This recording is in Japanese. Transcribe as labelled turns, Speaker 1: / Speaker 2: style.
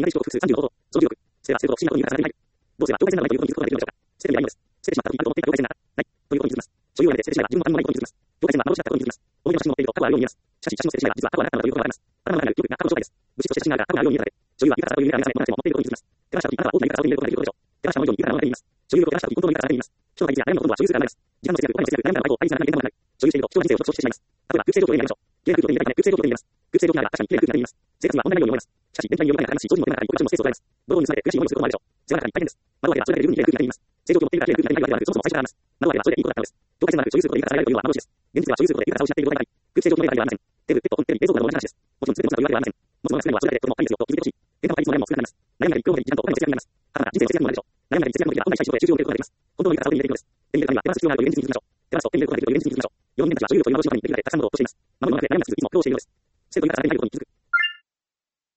Speaker 1: 思考複数35行動、総重力、それはそれと不思議なことに重なっていない。どうすれば境界線がないということに気づくことができるのでしょうか。捨ててみないのです。捨ててしまったときにあると思っていた境界線がない。ということに気づきます。所有をやめて捨ててしまえば自分のあるものないことに気づきます。境界線は幻だったことに気づきます。思い出の写真を持っていると過去があるように見えます。しかし写真を捨ててしまえば実は過去はなかったのだということがわかります。頭の中にある記憶が過去の状態です。物質として写真があるが過去があるように見えたので、所有は豊かさという夢から目覚め、どんな人も持っていることに気づきます。手放したときあなたは大きな豊かさを手に入れることができることでしょう。手放したもの以上に豊かなものが手に入ります。所有を手放したとき本当の豊かさが手に入ります。人の対立や悩みのことは所有するからです。時間の節約、お金の節約、悩みなど愛につながる連絡がない。所有していると人の人生を独走してしまいます。例えば、空気清浄機を手に入れましょう。綺麗な空気を手に入れたいため、空気清浄機を手に入れます。空気清浄機なら確かに綺麗な空気が手に入ります。生活には問題ないように思います。しかし、電気代による負担がかかりますし、掃除も手間がかかり、お客様のスペースを取られます。泥に盗まれて悔しい思いをすることもあるでしょう。世の中に大変です。窓を開けたらそれだけで十分に綺麗な空気が手に入ります。清浄機を持っているから綺麗な空気が手に入るわけではなく、そもそも愛し方があるのです。窓を開けたらそれでいいことだったのです。境界線がなく所有することで豊かさが得られるというのは幻です。現実は所有することで豊かさを失っている状態があり、空気清浄機の例だけではありません。テレビ、ペット、本、テレビ、冷蔵庫など同じ話です。もちろん全てのものがというわけではありません。持つものが少ないのはそれだけでとても大変ですよと気づいてほしい。電話の対立も悩みも少なくなります。悩みなり、業務なり、時間とお金の節約になります。ただ人生の節約にもなるでしょう。悩みなり節約の時は本来したい仕事や収入を得ることができます。本当の豊かさを手に入れていくのです。手に入れるためには手放す必要があるという現実に気づきましょう。